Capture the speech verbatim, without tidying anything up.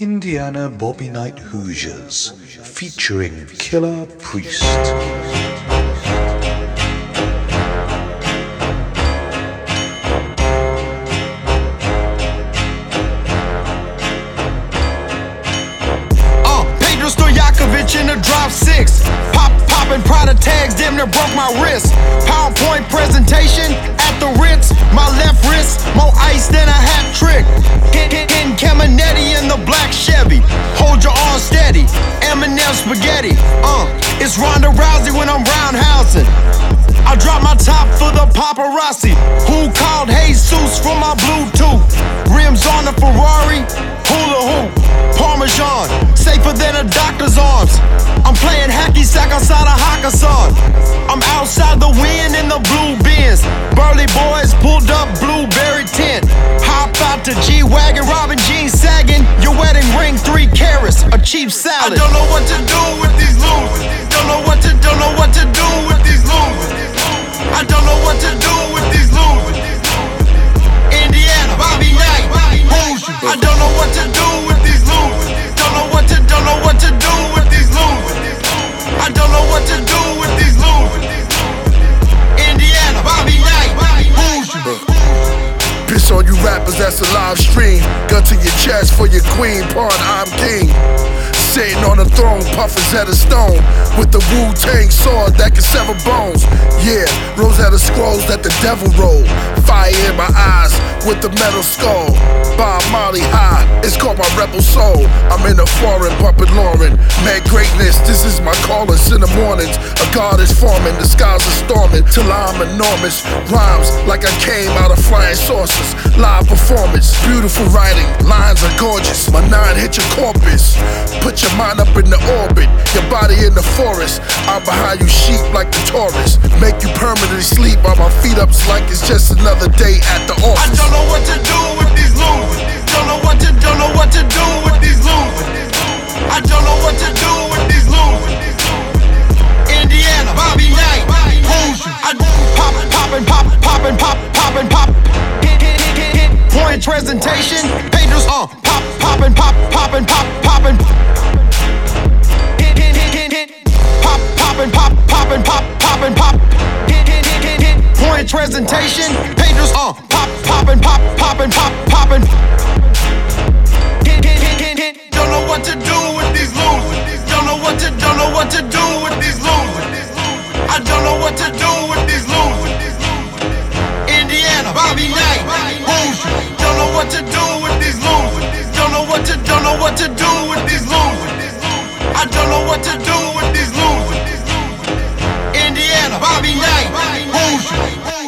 Indiana Bobby Knight Hoosiers featuring Killer Priest. In the drop six, pop popping Prada tags, damn near broke my wrist. PowerPoint presentation at the Ritz, my left wrist more ice than a hat trick. Hitting Caminetti in the black Chevy, hold your arm steady. Eminem spaghetti, uh, it's Ronda Rousey when I'm roundhousing. I drop my top for the paparazzi. Who called Jesus from my Bluetooth? Rims on the Ferrari, hula hoop, Parmesan, safer than a doctor's arms. I'm playing hacky sack outside of Hakkasan. I'm outside the wind in the blue Benz. Burly boys pulled up blueberry tent. Hop out to G-Wagon, Robin jeans sagging. Your wedding ring three carats, a cheap salad. I don't know what to do with these losers. Don't know what to, don't know what to do with these losers. I don't know what to do with these losers. Indiana, Bobby Knight, Hoosier. I don't know what to do with these losers. Don't know what to, don't know what to do with these losers. I don't know what to do with these losers. Indiana, Bobby Knight, Hoosier. Piss on you rappers, that's a live stream. Gun to your chest for your queen, pardon, I'm king. Sitting on a throne, puffers head of stone, with the Wu-Tang sword that can sever bones. Yeah, Rosetta Scrolls that the devil roll. Fire in my eyes with the metal skull. Bob Marley high, it's called my rebel soul. I'm in the foreign, pumping Lauren. Mad greatness, this is my calling. In the mornings, a god is forming, the skies are storming till I'm enormous. Rhymes like I came out of flying saucers. Live performance, beautiful writing, lines are gorgeous. My nine hit your corpus. Put your mind up in the orbit, your body in the forest. I'm behind you sheep like the Taurus. Make you permanently sleep on my feet up like it's just another day at the office. I don't know what to do with these losers. Don't know what to, don't know what to do with these losers. I don't know what to do with these losers. Indiana, Bobby Knight, Hoosier. I pop, poppin', pop, poppin', pop, poppin', pop. Hit, hit, hit, hit, hit. Point presentation, painters, uh, pop, poppin', pop, poppin', pop, poppin'. Hit, hit, hit, hit, hit. Pop, poppin', pop, poppin', pop, poppin', pop. Hit, hit, hit, hit, hit. Point presentation, painters, uh, pop, poppin', pop, poppin', pop, poppin'. Hit, hit, hit, hit, hit. Don't know what to do with these losers. Don't know what to, don't know what to do with these losers. I don't know what to do with these losers. Indiana, Bobby Knight, Hoosier. Don't know what to do with these losers. Don't know what to, don't know what to do with these losers. I don't know what to do with these losers. Indiana, Bobby Knight, Hoosier.